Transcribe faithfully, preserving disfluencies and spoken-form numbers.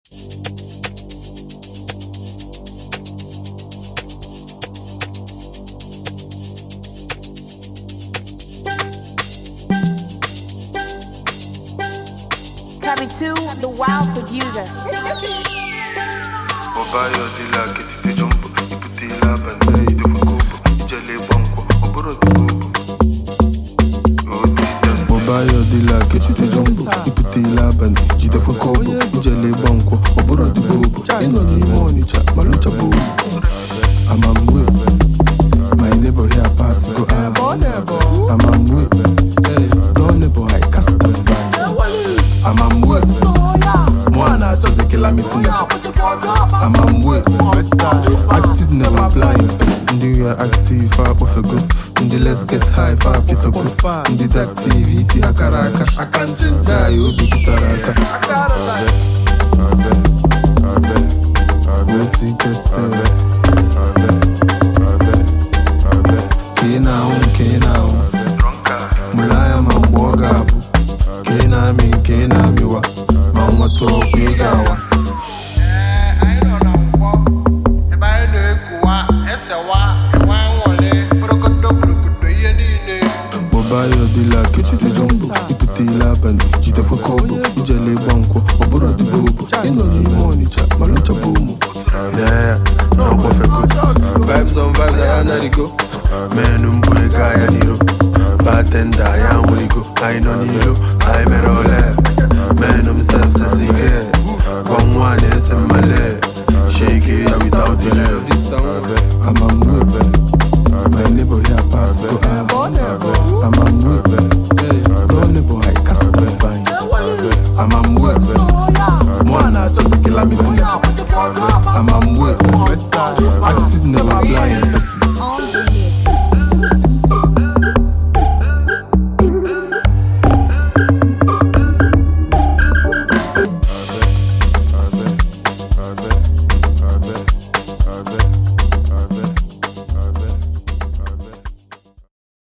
Tabby two, the wild producer. Obayo dila kiti jumbo, iputi la bande de fukubo, ijale banko, oboro tubo. Obayo dila kiti jumbo, iputi la bande de fukubo, ijale banko, oboro tubo. Eno ni money cha, malucha bo. I'm on whip, my neighbor here pass go out. I'm on whip, hey, don't neighbor I cast them by. I'm on whip, Moana just a kilometer. I'm on whip, active never blind. Ndi we are active, far off a group. Ndi let's get high, far with a group. Ndi that T V, see a karaka. I can't die, you be guitarata. I bet, I bet, I bet, think it's there. Kina un, kina un. Mulaya mambogabu. Kina mi, kina miwa. Mama to kwigawa. Obayo dila kiti jumbo, iputi la bande, jite fukobo, ijale banko, oboro di bobo. Eno ni money cha, malucha bomo. Yeah, no perfect. Vibes on vibes, I na go. Man umboy guy niro. Bartender, I am go. I no nilo, I me roll. Man um self se sige. One one is in my leg. Shake it without delay. I'm on whip. My neighbor here pass go out. I'm on whip. Hey, don't neighbor I cast them by. I'm on whip. Moana just a kilometer.